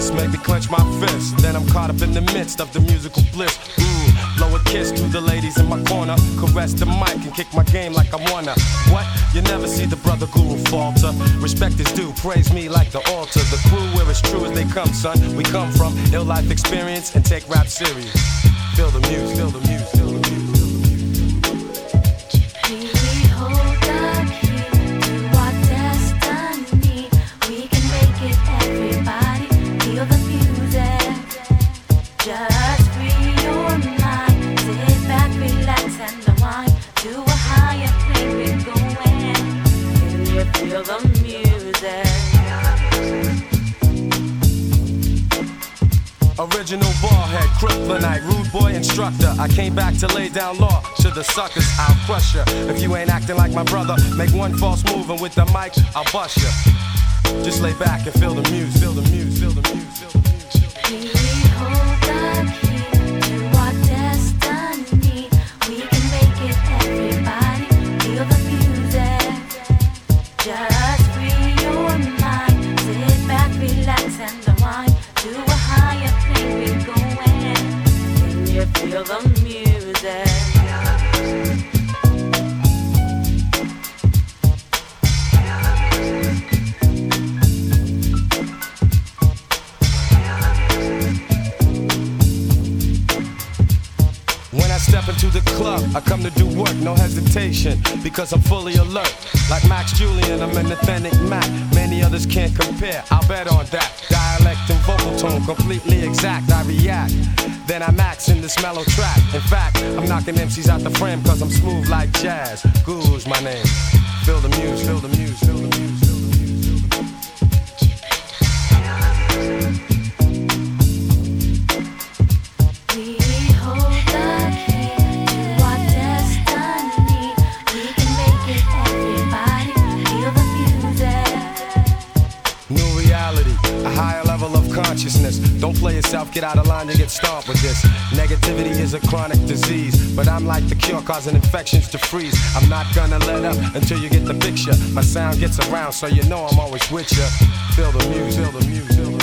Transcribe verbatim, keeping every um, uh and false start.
this make me clench my fist. Then I'm caught up in the midst of the musical bliss. Mm, blow a kiss to the ladies in my corner, caress the mic and kick my game like I wanna. What? You never see the brother guru falter. Respect is due, praise me like the altar. The crew where as true as they come, son. We come from ill life experience and take rap serious. Feel the music, feel the music, feel the music. Just free your mind, sit back, relax and unwind. To a higher plane we're going, and you feel the music. Original ballhead, kryptonite, rude boy instructor. I came back to lay down law to the suckers. I'll crush ya. If you ain't acting like my brother, make one false move and with the mic I'll bust ya. Just lay back and feel the music, feel the music, feel the music, feel the music. We hold the key to our destiny. We can make it, everybody. Feel the music. Just free your mind. Sit back, relax and unwind. To a higher plane we're going, and you feel the music. When I step into the club, I come to do work, no hesitation, because I'm fully alert. Like Max Julian, I'm an authentic Mac. Many others can't compare, I'll bet on that. Dialect and vocal tone, completely exact, I react. Then I max in this mellow track. In fact, I'm knocking M Cs out the frame, cause I'm smooth like jazz. Guru's my name. Feel the music, feel the music, feel the music, feel the music, feel the music. Consciousness. Don't play yourself, get out of line, you get stomped with this. Negativity is a chronic disease, but I'm like the cure, causing infections to freeze. I'm not gonna let up until you get the picture. My sound gets around, so you know I'm always with you. Feel the music, feel the music, feel the music.